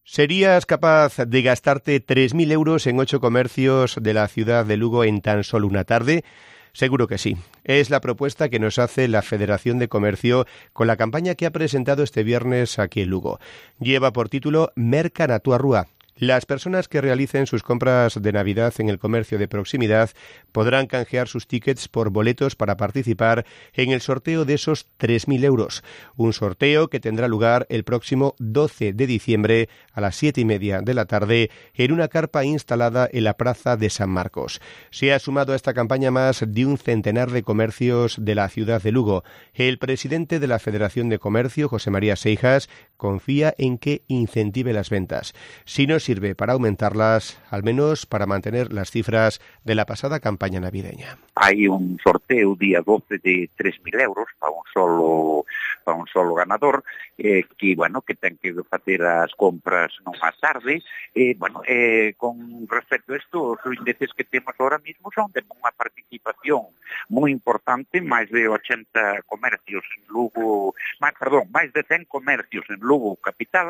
¿Serías capaz de gastarte 3.000 euros en 8 comercios de la ciudad de Lugo en tan solo una tarde? Seguro que sí. Es la propuesta que nos hace la Federación de Comercio con la campaña que ha presentado este viernes aquí en Lugo. Lleva por título Merca na túa rúa. Las personas que realicen sus compras de Navidad en el comercio de proximidad podrán canjear sus tickets por boletos para participar en el sorteo de esos 3.000 euros. Un sorteo que tendrá lugar el próximo 12 de diciembre a las 7:30 de la tarde en una carpa instalada en la Plaza de San Marcos. Se ha sumado a esta campaña más de un centenar de comercios de la ciudad de Lugo. El presidente de la Federación de Comercio, José María Seijas, confía en que incentive las ventas. Si no sirve para aumentarlas, al menos para mantener las cifras de la pasada campaña navideña. Hai un sorteo día 12 de 3.000 euros para un solo ganador que ten que facer as compras nunha tarde. Con respecto a isto, os índices que temos ahora mismo son de unha participación moi importante, máis de 80 comercios en Lugo, máis de 100 comercios en Lugo capital,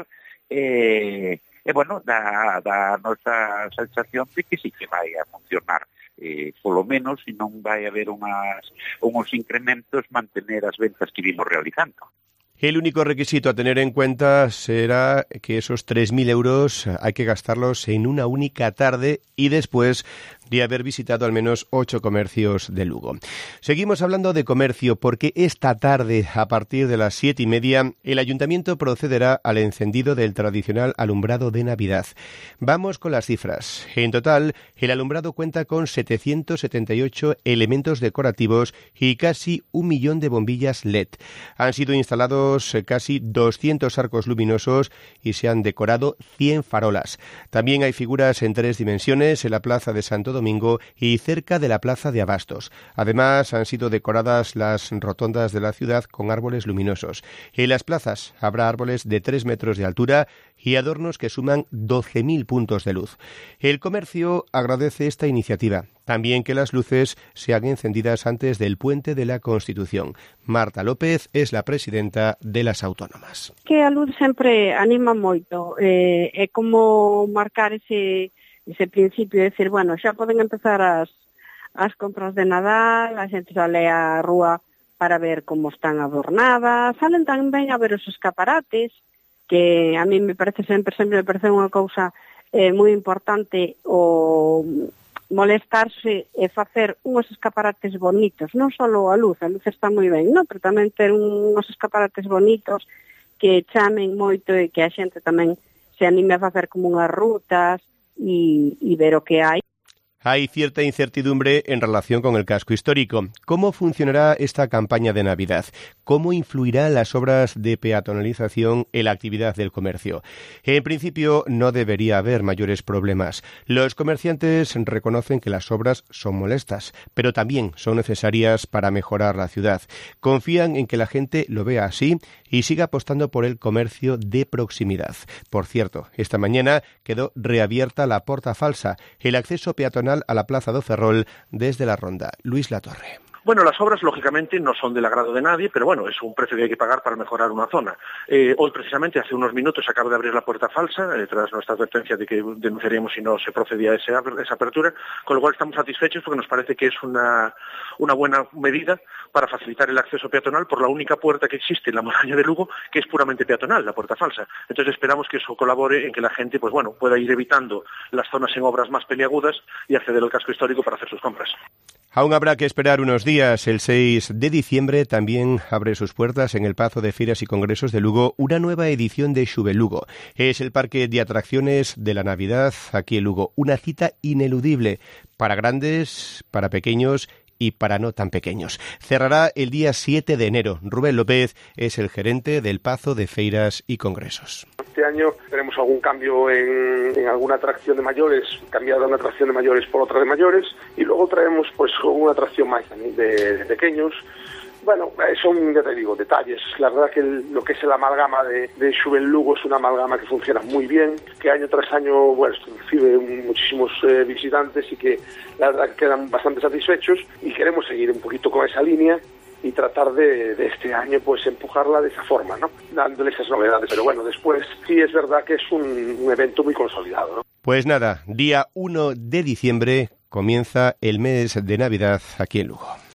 da nosa sensación de que sí que vai a funcionar, polo menos, se non vai haber uns incrementos, mantener as ventas que vimos realizando. El único requisito a tener en cuenta será que esos 3.000 euros hay que gastarlos en una única tarde y después de haber visitado al menos 8 comercios de Lugo. Seguimos hablando de comercio porque esta tarde, a partir de las 7:30, el Ayuntamiento procederá al encendido del tradicional alumbrado de Navidad. Vamos con las cifras. En total, el alumbrado cuenta con 778 elementos decorativos y casi 1 millón de bombillas LED. Han sido instalados casi 200 arcos luminosos y se han decorado 100 farolas. También hay figuras en 3 dimensiones en la Plaza de Santo Domingo y cerca de la Plaza de Abastos. Además, han sido decoradas las rotondas de la ciudad con árboles luminosos. En las plazas habrá árboles de 3 metros de altura y adornos que suman 12.000 puntos de luz. El comercio agradece esta iniciativa. También que las luces sean encendidas antes del Puente de la Constitución. Marta López es la presidenta de las autónomas. Que a luz sempre anima moito. É como marcar ese principio de decir, xa poden empezar as compras de Nadal, a xente sale á rúa para ver como están adornadas, salen tamén a ver os escaparates, que a mí sempre me parece unha cousa moi importante o molestarse e facer unhos escaparates bonitos, non só a luz está moi ben, pero tamén ter unhos escaparates bonitos que chamen moito e que a xente tamén se anime a facer como unhas rutas y ver o que hai. Hay cierta incertidumbre en relación con el casco histórico. ¿Cómo funcionará esta campaña de Navidad? ¿Cómo influirán las obras de peatonalización en la actividad del comercio? En principio, no debería haber mayores problemas. Los comerciantes reconocen que las obras son molestas, pero también son necesarias para mejorar la ciudad. Confían en que la gente lo vea así y siga apostando por el comercio de proximidad. Por cierto, esta mañana quedó reabierta la Porta Falsa, el acceso peatonal a la Plaza do Ferrol desde la Ronda. Luis Latorre. Bueno, las obras lógicamente no son del agrado de nadie, pero bueno, es un precio que hay que pagar para mejorar una zona. Hoy precisamente, hace unos minutos, acaba de abrir la Puerta Falsa, tras nuestra advertencia de que denunciaríamos si no se procedía a esa apertura, con lo cual estamos satisfechos porque nos parece que es una buena medida para facilitar el acceso peatonal por la única puerta que existe en la muralla de Lugo, que es puramente peatonal, la Puerta Falsa. Entonces esperamos que eso colabore en que la gente pueda ir evitando las zonas en obras más peliagudas y acceder al casco histórico para hacer sus compras. Aún habrá que esperar unos días. El 6 de diciembre también abre sus puertas en el Pazo de Feiras y Congresos de Lugo una nueva edición de Xuve Lugo. Es el parque de atracciones de la Navidad aquí en Lugo. Una cita ineludible para grandes, para pequeños y para no tan pequeños. Cerrará el día 7 de enero. Rubén López es el gerente del Pazo de Feiras y Congresos. Este año tenemos algún cambio en alguna atracción de mayores, cambiar una atracción de mayores por otra de mayores, y luego traemos una atracción más de pequeños. Bueno, son, ya te digo, detalles. La verdad que lo que es la amalgama de Xuve Lugo es una amalgama que funciona muy bien, que año tras año recibe muchísimos visitantes y que la verdad que quedan bastante satisfechos, y queremos seguir un poquito con esa línea y tratar de este año pues empujarla de esa forma, ¿no? Dándole esas novedades. Pero bueno, después sí es verdad que es un evento muy consolidado, ¿no? Pues nada, día 1 de diciembre comienza el mes de Navidad aquí en Lugo.